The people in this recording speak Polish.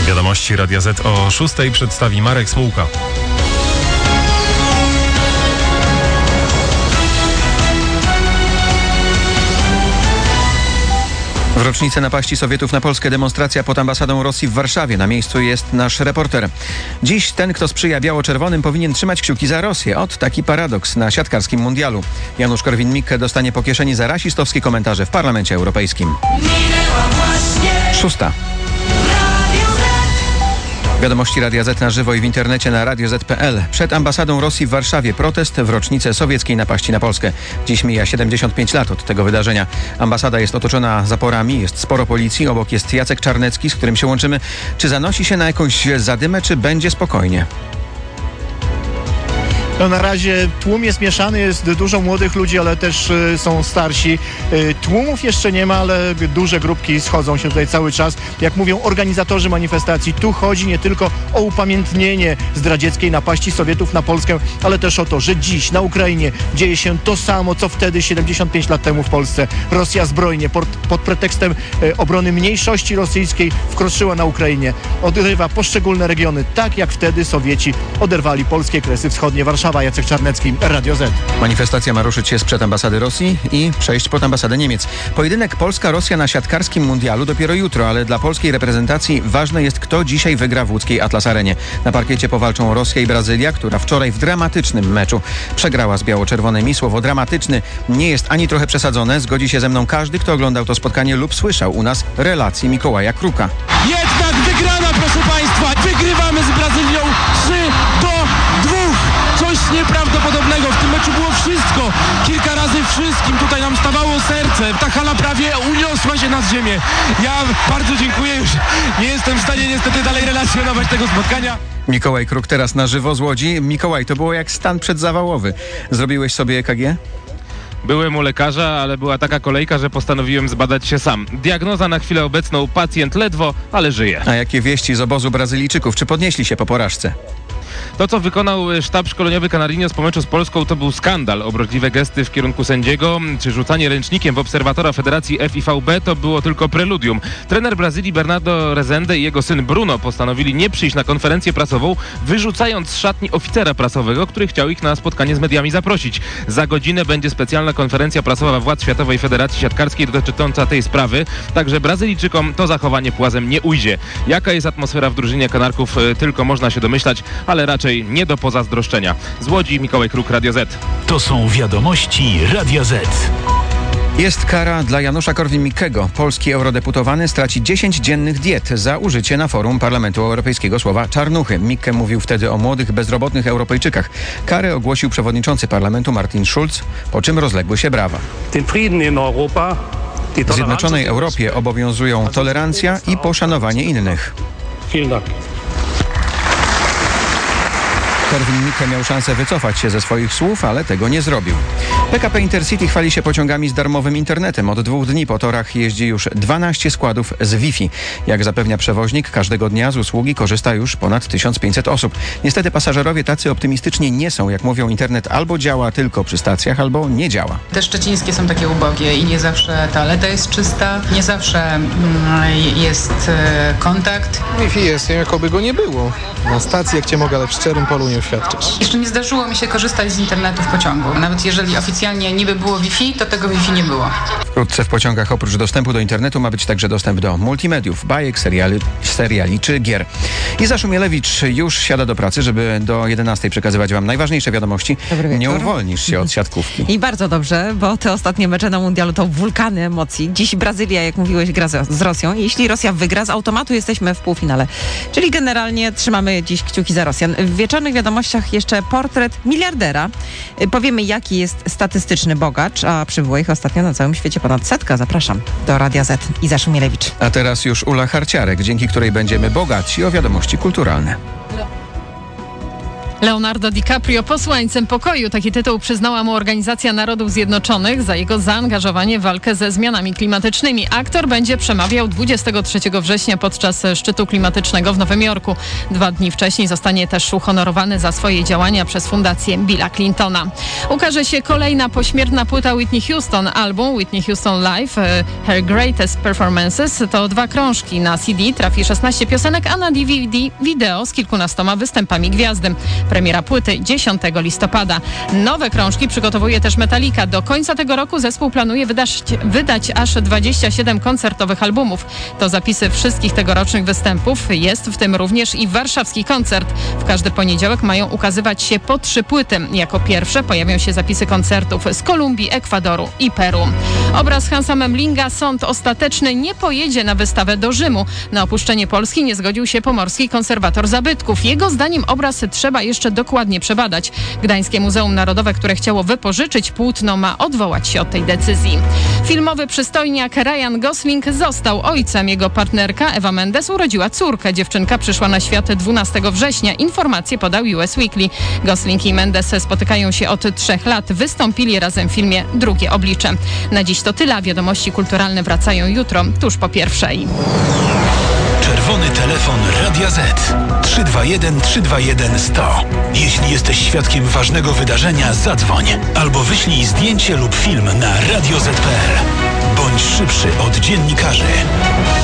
Wiadomości Radia Z o 6 przedstawi Marek Smułka. W rocznicę napaści Sowietów na Polskę demonstracja pod ambasadą Rosji w Warszawie. Na miejscu jest nasz reporter. Dziś ten, kto sprzyja biało-czerwonym, powinien trzymać kciuki za Rosję. Taki paradoks na siatkarskim mundialu. Janusz Korwin-Mikke dostanie po kieszeni za rasistowskie komentarze w Parlamencie Europejskim. 6. Wiadomości Radia Z na żywo i w internecie na radioz.pl. Przed ambasadą Rosji w Warszawie protest w rocznicę sowieckiej napaści na Polskę. Dziś mija 75 lat od tego wydarzenia. Ambasada jest otoczona zaporami, jest sporo policji, obok jest Jacek Czarnecki, z którym się łączymy. Czy zanosi się na jakąś zadymę, czy będzie spokojnie? No na razie tłum jest mieszany, jest dużo młodych ludzi, ale też są starsi. Tłumów jeszcze nie ma, ale duże grupki schodzą się tutaj cały czas. Jak mówią organizatorzy manifestacji, tu chodzi nie tylko o upamiętnienie zdradzieckiej napaści Sowietów na Polskę, ale też o to, że dziś na Ukrainie dzieje się to samo, co wtedy 75 lat temu w Polsce. Rosja zbrojnie pod pretekstem obrony mniejszości rosyjskiej wkroczyła na Ukrainie. Odrywa poszczególne regiony, tak jak wtedy Sowieci oderwali polskie Kresy Wschodnie. Warszawa, Jacek Czarnecki, Radio Z. Manifestacja ma ruszyć się sprzed ambasady Rosji i przejść pod ambasadę Niemiec. Pojedynek Polska-Rosja na siatkarskim mundialu dopiero jutro, ale dla polskiej reprezentacji ważne jest, kto dzisiaj wygra w łódzkiej Atlas Arenie. Na parkiecie powalczą Rosja i Brazylia, która wczoraj w dramatycznym meczu przegrała z biało-czerwonymi. Słowo dramatyczny nie jest ani trochę przesadzone. Zgodzi się ze mną każdy, kto oglądał to spotkanie lub słyszał u nas relacje Mikołaja Kruka. Jednak wygrana, proszę Państwa! Wygrywamy z Brazylią 3-2! Coś nieprawdopodobnego. W tym meczu było wszystko. Kilka razy wszystkim tutaj nam stawało serce. Ta hala prawie uniosła się nad ziemię. Ja bardzo dziękuję. Już nie jestem w stanie niestety dalej relacjonować tego spotkania. Mikołaj Kruk teraz na żywo z Łodzi. Mikołaj, to było jak stan przedzawałowy. Zrobiłeś sobie EKG? Byłem u lekarza, ale była taka kolejka, że postanowiłem zbadać się sam. Diagnoza na chwilę obecną: pacjent ledwo, ale żyje. A jakie wieści z obozu Brazylijczyków? Czy podnieśli się po porażce? To, co wykonał sztab szkoleniowy Canarinos po meczu z Polską, to był skandal. Obroźliwe gesty w kierunku sędziego, czy rzucanie ręcznikiem w obserwatora Federacji FIVB to było tylko preludium. Trener Brazylii Bernardo Rezende i jego syn Bruno postanowili nie przyjść na konferencję prasową, wyrzucając z szatni oficera prasowego, który chciał ich na spotkanie z mediami zaprosić. Za godzinę będzie specjalna konferencja prasowa władz Światowej Federacji Siatkarskiej dotycząca tej sprawy, także Brazylijczykom to zachowanie płazem nie ujdzie. Jaka jest atmosfera w drużynie Kanarków, tylko można się domyślać, ale raczej nie do pozazdroszczenia. Z Łodzi Mikołaj Kruk, Radio Z. To są wiadomości Radia Z. Jest kara dla Janusza Korwin-Mikkego. Polski eurodeputowany straci 10 dziennych diet za użycie na forum Parlamentu Europejskiego słowa czarnuchy. Mikke mówił wtedy o młodych, bezrobotnych Europejczykach. Karę ogłosił przewodniczący parlamentu Martin Schulz, po czym rozległy się brawa. W Zjednoczonej Europie obowiązują tolerancja i poszanowanie innych. Korwin-Mikke miał szansę wycofać się ze swoich słów, ale tego nie zrobił. PKP Intercity chwali się pociągami z darmowym internetem. Od 2 dni po torach jeździ już 12 składów z Wi-Fi. Jak zapewnia przewoźnik, każdego dnia z usługi korzysta już ponad 1500 osób. Niestety pasażerowie tacy optymistyczni nie są. Jak mówią, internet albo działa tylko przy stacjach, albo nie działa. Te szczecińskie są takie ubogie i nie zawsze toaleta jest czysta, nie zawsze jest kontakt. Wi-Fi jest, jakoby go nie było. Na stacji, jak cię mogę, ale w szczerym polu nie uświadczysz. Jeszcze nie zdarzyło mi się korzystać z internetu w pociągu. Nawet jeżeli oficjalnie niby było Wi-Fi, to tego Wi-Fi nie było. Wkrótce w pociągach oprócz dostępu do internetu ma być także dostęp do multimediów, bajek, seriali czy gier. Iza Szumielewicz już siada do pracy, żeby do 11 przekazywać wam najważniejsze wiadomości. Nie uwolnisz się od siatkówki. I bardzo dobrze, bo te ostatnie mecze na mundialu to wulkany emocji. Dziś Brazylia, jak mówiłeś, gra z Rosją. Jeśli Rosja wygra, z automatu jesteśmy w półfinale. Czyli generalnie trzymamy dziś kciuki za Rosjan. W wieczornych wiadomościach jeszcze portret miliardera. Powiemy, jaki jest statystyczny bogacz, a przybyło ich ostatnio na całym świecie ponad 100. Zapraszam do Radia Z. Iza Szumielewicz. A teraz już Ula Harciarek, dzięki której będziemy bogatsi o wiadomości kulturalne. Leonardo DiCaprio posłańcem pokoju. Taki tytuł przyznała mu Organizacja Narodów Zjednoczonych za jego zaangażowanie w walkę ze zmianami klimatycznymi. Aktor będzie przemawiał 23 września podczas szczytu klimatycznego w Nowym Jorku. 2 dni wcześniej zostanie też uhonorowany za swoje działania przez fundację Billa Clintona. Ukaże się kolejna pośmiertna płyta Whitney Houston. Album Whitney Houston Live Her Greatest Performances to 2 krążki. Na CD trafi 16 piosenek, a na DVD wideo z kilkunastoma występami gwiazdy. Premiera płyty 10 listopada. Nowe krążki przygotowuje też Metallica. Do końca tego roku zespół planuje wydać aż 27 koncertowych albumów. To zapisy wszystkich tegorocznych występów. Jest w tym również i warszawski koncert. W każdy poniedziałek mają ukazywać się po 3 płyty. Jako pierwsze pojawią się zapisy koncertów z Kolumbii, Ekwadoru i Peru. Obraz Hansa Memlinga, Sąd ostateczny, nie pojedzie na wystawę do Rzymu. Na opuszczenie Polski nie zgodził się pomorski konserwator zabytków. Jego zdaniem obraz trzeba jeszcze dokładnie przebadać. Gdańskie Muzeum Narodowe, które chciało wypożyczyć płótno, ma odwołać się od tej decyzji. Filmowy przystojniak Ryan Gosling został ojcem. Jego partnerka Eva Mendes urodziła córkę. Dziewczynka przyszła na świat 12 września. Informacje podał US Weekly. Gosling i Mendes spotykają się od 3 lat. Wystąpili razem w filmie Drugie oblicze. Na dziś to tyle. Wiadomości kulturalne wracają jutro, tuż po 1:00. Czerwony telefon Radia Z. 321 321 100. Jeśli jesteś świadkiem ważnego wydarzenia, zadzwoń albo wyślij zdjęcie lub film na radioz.pl. Bądź szybszy od dziennikarzy.